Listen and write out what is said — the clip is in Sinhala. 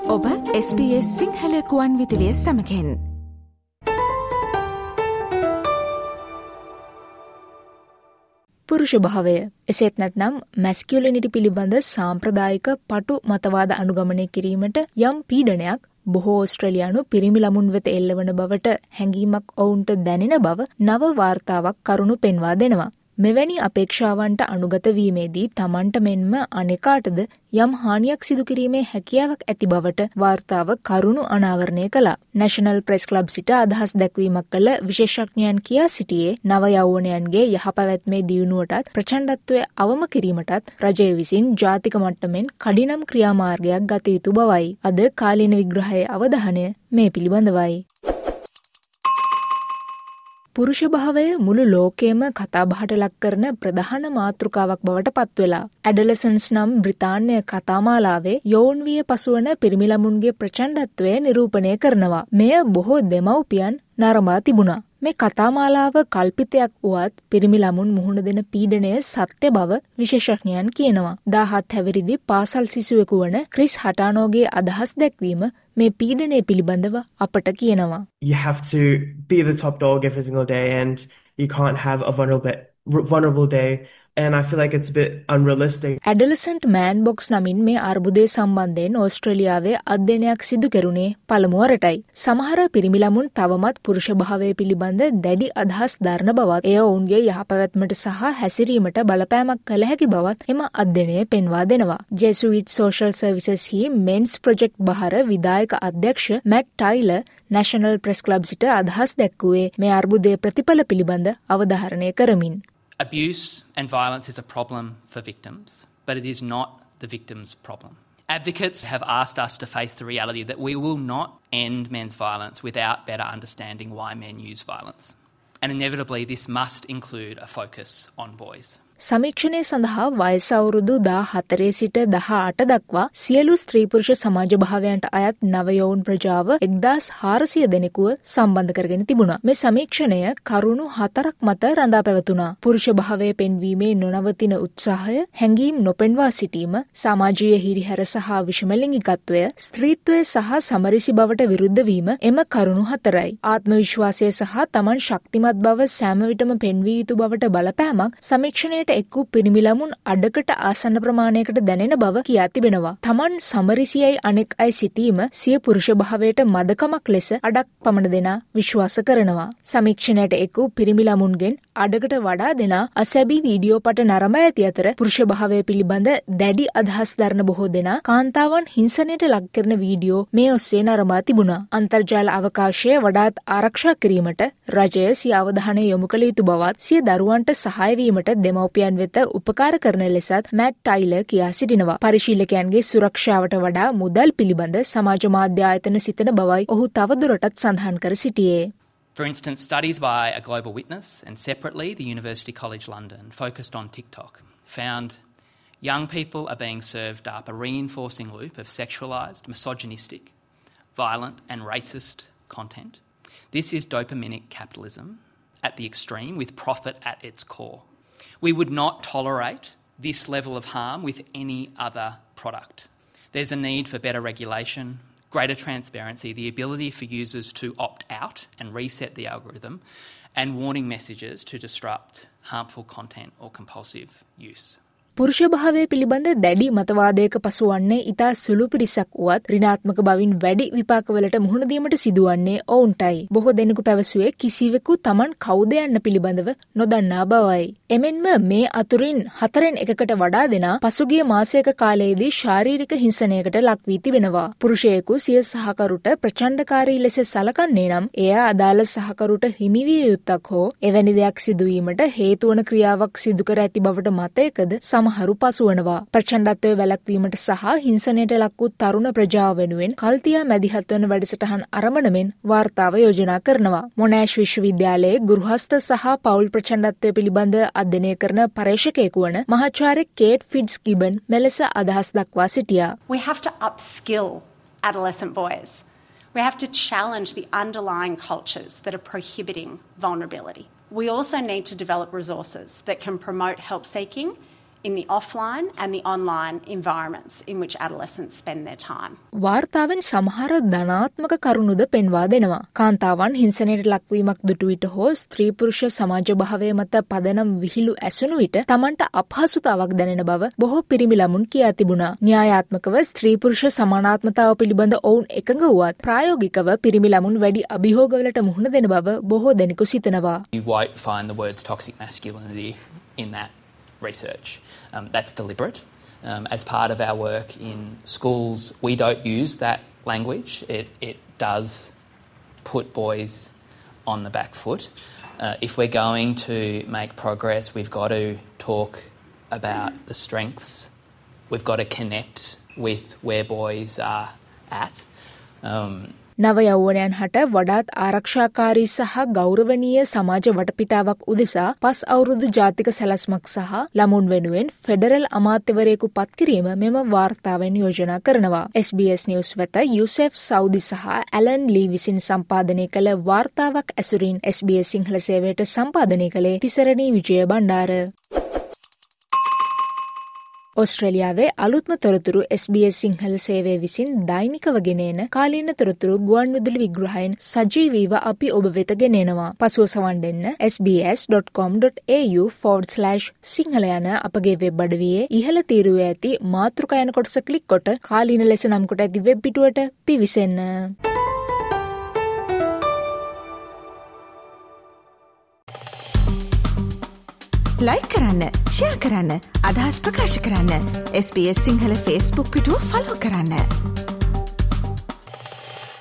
ඔබ SBS සිංහල කුවන් විදුලිය සමගින් පුරුෂ භාවය එසේත් නැත්නම් මැස්කියුලිනිටි පිළිබඳ සාම්ප්‍රදායික පටු මතවාද අනුගමනය කිරීමට යම් පීඩනයක් බොහෝ ඕස්ට්‍රේලියානු පිරිමි ළමුන් වෙත එල්ලවන බවට හැඟීමක් ඔවුන්ට දැනෙන බව නව වාර්තාවක් කරුණු පෙන්වා දෙනවා. මෙවැනි අපේක්ෂාවන්ට අනුගත වීමේදී තමන්ට මෙන්ම අනෙකාටද යම් හානියක් සිදු කිරීමේ හැකියාවක් ඇති බවට වාර්තාව කරුණු අනාවරණය කළා. නැෂනල් ප්‍රෙස් ක්ලබ් සිට අදහස් දැක්වීමක් කළ විශේෂඥයන් කියා සිටියේ නව යෞවනයන්ගේ යහපැවැත්මේ දියුණුවටත් ප්‍රචණ්ඩත්වය අවම කිරීමටත් රජය විසින් ජාතික මට්ටමින් කඩිනම් ක්‍රියාමාර්ගයක් ගත යුතු බවයි. අද කාලීන විග්‍රහයේ අවධානය මේ පිළිබඳවයි. පුරුෂ භාවය මුළු ලෝකයේම කතාබහට ලක් කරන ප්‍රධාන මාතෘකාවක් බවට පත්වෙලා. ඇඩලසන්ස් නම් බ්‍රිතාන්‍ය කතාමාලාවේ යෝන් විය පසුවන පිරිමි ළමුන්ගේ ප්‍රචණ්ඩත්වය නිරූපණය කරනවා. මෙය බොහෝ දෙමව්පියන් නරඹා තිබුණා. මේ කතාමාලාව කල්පිතයක් වුවත් පිරිමි ළමුන් මුහුණ දෙන පීඩනය සත්‍ය බව විශේෂඥයන් කියනවා. 17 හැවිරිදි පාසල් සිසුවෙකු වන ක්‍රිස් හටානෝගේ අදහස් දැක්වීම මේ පීඩනය පිළිබඳව අපට කියනවා. You have to be the top dog every single day and you can't have a vulnerable day. And I feel like it's a bit unrealistic. Adolescent Man Box නමින් මේ අර්බුදය සම්බන්ධයෙන් ඕස්ට්‍රේලියාවේ අධ්‍යයනයක් සිදු කෙරුණේ පළමු වරටයි. සමහර පිරිමි ළමුන් තවමත් පුරුෂ භාවය පිළිබඳ දැඩි අදහස් දරන බවත්, එය ඔවුන්ගේ යහපැවැත්මට සහ හැසිරීමට බලපෑමක් කළ හැකි බවත් එම අධ්‍යයනය පෙන්වා දෙනවා. Jesuit Social Services හි Men's Project බහර විධායක අධ්‍යක්ෂ Matt Tyler National Press Club සිට අදහස් දැක්වුවේ මේ අර්බුදයේ ප්‍රතිඵල පිළිබඳ අවධාරණය කරමින්. Abuse and violence is a problem for victims, but it is not the victim's problem. Advocates have asked us to face the reality that we will not end men's violence without better understanding why men use violence. And inevitably, this must include a focus on boys. සමීක්ෂණය සඳහා වයස අවුරුදු 14 සිට 18 දක්වා සියලු ස්ත්‍රී පුරුෂ සමාජ භාවයන්ට අයත් නවයෝන් ප්‍රජාව 1400 දෙනෙකුව සම්බන්ධ කරගෙන තිබුණා. මේ සමීක්ෂණය කරුණු 4ක් මත රඳා පැවතුණා. පුරුෂ භාවය පෙන්වීමේ නොනවතින උත්සාහය, හැඟීම් නොපෙන්වා සිටීම, සමාජීය හිරිහැර සහ විෂමලිංගිකත්වය, ස්ත්‍රීත්වය සහ සමරිසි බවට විරුද්ධ වීම එම කරුණු 4යි. ආත්ම විශ්වාසය සහ තමන් ශක්තිමත් බව සෑම විටම පෙන්විය යුතු බවට බලපෑමක් සමීක්ෂණයට එක්කු පිරිමි ළමුන් අඩකට ආසන්න ප්‍රමාණයකට දැනෙන බව කියා තිබෙනවා. තමන් සමරිසියයි අනෙක් අය සිටීම සිය පුරුෂ භාවයට මදකමක් ලෙස අඩක් පමණ දෙනා විශ්වාස කරනවා. සමීක්ෂණයට එක්කු පිරිමි ළමුන්ගෙන් අඩකට වඩා දෙනා අසැබි වීඩියෝ පට නරඹා ඇති අතර පුරුෂ භාවය පිළිබඳ දැඩි අදහස් දරන බොහෝ දෙනා කාන්තාවන් හිංසනයට ලක් කරන වීඩියෝ මේ ඔස්සේ නරඹා තිබුණා. අන්තර්ජාල අවකාශය වඩාත් ආරක්ෂා කිරීමට රජය සිය අවධානය යොමු කළ යුතු බවත්, සිය දරුවන්ට සහාය වීමට දෙමව්පියන් වෙත උපකාර කරන ලෙසත් මැට් ටයිලර් කියා සිටිනවා. පරිශීලකයන්ගේ සුරක්ෂාවට වඩා මුදල් පිළිබඳ සමාජ මාධ්‍ය ආයතන සිතන බවයි ඔහු තවදුරටත් සඳහන් කර සිටියේ. For instance, studies by A Global Witness and separately the University College London focused on TikTok found young people are being served up a reinforcing loop of sexualised, misogynistic, violent and racist content. This is dopaminic capitalism at the extreme with profit at its core. We would not tolerate this level of harm with any other product. There's a need for better regulation, greater transparency, the ability for users to opt out and reset the algorithm, and warning messages to disrupt harmful content or compulsive use. පුරුෂ භාවය පිළිබඳ දැඩි මතවාදයක පසුවන්නේ ඉතා සුළු පිරිසක් වුවත් ඍණාත්මක බවින් වැඩි විපාකවලට මුහුණ දීමට සිදුවන්නේ ඔවුන්ටයි. බොහෝ දෙනෙකු පැවසුවේ කිසිවෙකු Taman කවුද යන්න පිළිබඳව නොදන්නා බවයි. එමෙන්ම මේ අතුරින් 4න් 1කට වඩා දෙනා පසුගිය මාසයක කාලයේදී ශාරීරික හිංසනයකට ලක් වී තිබෙනවා. පුරුෂයෙකු සිය සහකරුට ප්‍රචණ්ඩකාරී ලෙස සලකන්නේ නම් එය අදාළ සහකරුට හිමි විය යුත්තක් හෝ එවැනි දෙයක් සිදුවීමට හේතු වන ක්‍රියාවක් සිදු කර ඇති බවට මතයකද සමහරු පසුවනවා. ප්‍රචණ්ඩත්වය වැළැක්වීමට සහ හිංසනයට ලක් වූ තරුණ ප්‍රජාව වෙනුවෙන් කල්තියා මැදිහත් වන වැඩසටහන් අරඹනමින් වාර්තාව යෝජනා කරනවා. මොනෑෂ් විශ්වවිද්‍යාලයේ ගෘහස්ත සහ පවුල් ප්‍රචණ්ඩත්වය පිළිබඳ අධ්‍යයනය කරන පර්යේෂකයෙකු වන මහාචාර්ය කේට් ෆිට්ස්ගිබන් මෙලෙස අදහස් දක්වා සිටියා. We have to upskill adolescent boys. We have to challenge the underlying cultures that are prohibiting vulnerability. We also need to develop resources that can promote help seeking in the offline and the online environments in which adolescents spend their time. වාර්තාවෙන් සමහර ධනාත්මක කරුණුද පෙන්වා දෙනවා. කාන්තාවන් හිංසනයට ලක්වීමක් දුටු විට හෝ ස්ත්‍රී පුරුෂ සමාජ භාවය මත පදනම් විහිළු ඇසුණු විට තමන්ට අපහසුතාවක් දැනෙන බව බොහෝ පිරිමි ළමුන් කියා තිබුණා. න්‍යායාත්මකව ස්ත්‍රී පුරුෂ සමානාත්මතාව පිළිබඳ ඔවුන් එකඟ වුවත් ප්‍රායෝගිකව පිරිමි ළමුන් වැඩි අභියෝගවලට මුහුණ දෙන බව බොහෝ දෙනෙකු සිතනවා. You won't find the words toxic masculinity in that research. That's deliberate. As part of our work in schools, we don't use that language. It does put boys on the back foot. If we're going to make progress, we've got to talk about the strengths. We've got to connect with where boys are at. නව යෞවනයන් හට වඩාත් ආරක්ෂාකාරී සහ ගෞරවනීය සමාජ වටපිටාවක් උදෙසා 5 අවුරුදු ජාතික සැලැස්මක් සහ ළමුන් වෙනුවෙන් ෆෙඩරල් අමාත්‍යවරයෙකු පත් කිරීම මෙම වාර්තාවෙන් යෝජනා කරනවා. SBS නිවුස් වෙත යුසෙෆ් සෞදි සහ ඇලන් ලී විසින් සම්පාදනය කළ වාර්තාවක් ඇසුරින් SBS සිංහල සේවයට සම්පාදනය කළේ තිසරණී විජය බණ්ඩාර. ඔස්ට්‍රේලියාවේ අලුත්ම තොරතුරු SBS සිංහල සේවය විසින් දෛනිකව ගෙනෙන කාලීන තොරතුරු ගුවන්විදුලි විග්‍රහයෙන් සජීවීව අපි ඔබ වෙත ගෙනෙනවා. පසුව සවන් දෙන්න sbs.com.au/සිංහල යන අපගේ වෙබ් අඩවියේ ඉහළ තීරුවේ ඇති මාතෘකා යන කොටස ක්ලික් කොට කාලීන ලෙස නම් කොට ඇති වෙබ් පිටුවට පිවිසෙන්න. ලයික් කරන්න, ෂෙයා කරන්න, අදහස් ප්‍රකාශ කරන්න. SBS සිංහල Facebook පිටුව ෆලෝ කරන්න.